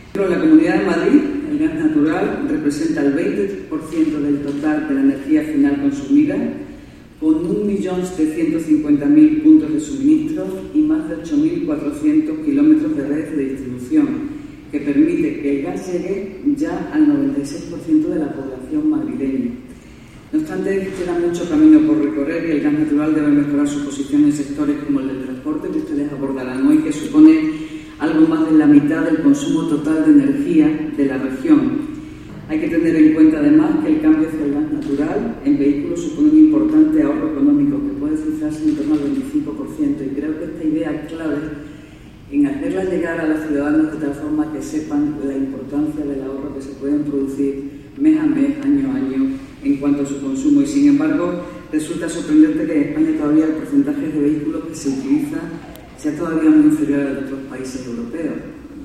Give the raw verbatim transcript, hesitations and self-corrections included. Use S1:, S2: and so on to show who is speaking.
S1: En la Comunidad de Madrid, el gas natural representa el veinte por ciento del total de la energía final consumida, con un millón setecientos cincuenta mil puntos de suministro y más de ocho mil cuatrocientos kilómetros de redes de distribución, que permite que el gas llegue ya al noventa y seis por ciento de la población madrileña. No obstante, queda mucho camino por recorrer y el gas natural debe mejorar su posición en sectores como el del transporte, que ustedes abordarán hoy, que supone algo más de la mitad del consumo total de energía de la región. Hay que tener en cuenta además que el cambio hacia el gas natural en vehículos supone un importante ahorro económico que puede cifrarse en torno al veinticinco por ciento, y creo que esta idea es clave en hacerla llegar a los ciudadanos de tal forma que sepan la importancia del ahorro que se pueden producir mes a mes, año a año, en cuanto a su consumo. Y sin embargo, resulta sorprendente que en España todavía el porcentaje de vehículos que se utiliza sea todavía muy inferior al de otros países europeos.